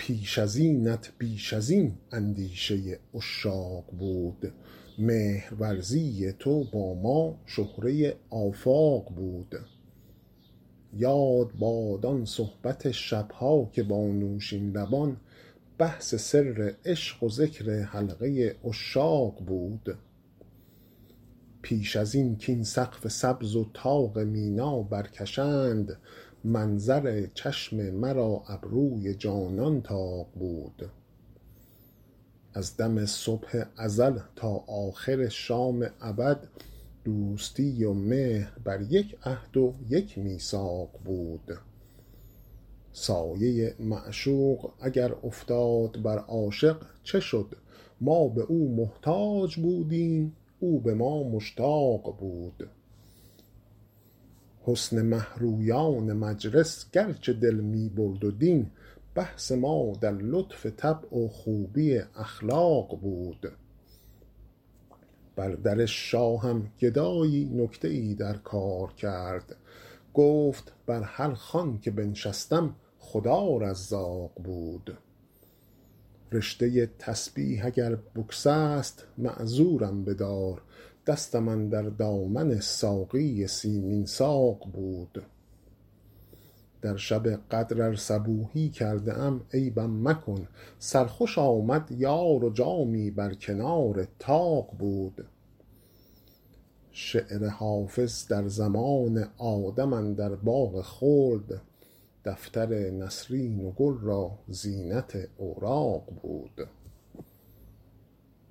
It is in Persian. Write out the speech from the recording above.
پیش از اینت بیش از این اندیشه عشاق بود، مهرورزی تو با ما شهره آفاق بود. یاد باد آن صحبت شبها که با نوشین لبان، بحث سر عشق و ذکر حلقه عشاق بود. پیش از این کاین سقف سبز و طاق مینا برکشند، منظر چشم مرا ابروی جانان طاق بود. از دم صبح ازل تا آخر شام ابد، دوستی و مهر بر یک عهد و یک میثاق بود. سایه معشوق اگر افتاد بر عاشق چه شد؟ ما به او محتاج بودیم، او به ما مشتاق بود. حسن مه رویان مجلس گرچه دل می برد و دین، بحث ما در لطف طبع و خوبی اخلاق بود. بر در شاهم گدایی نکته ای در کار کرد، گفت بر هر خوان که بنشستم خدا رزاق بود. رشته تسبیح اگر بگسست معذورم بدار، دستم اندر دامن ساقی سیمین ساق بود. در شب قدر ار صبوحی کرده ام عیبم مکن، سرخوش آمد یار و جامی بر کنار طاق بود. شعر حافظ در زمان آدم اندر باغ خلد، دفتر نسرین و گل را زینت اوراق بود.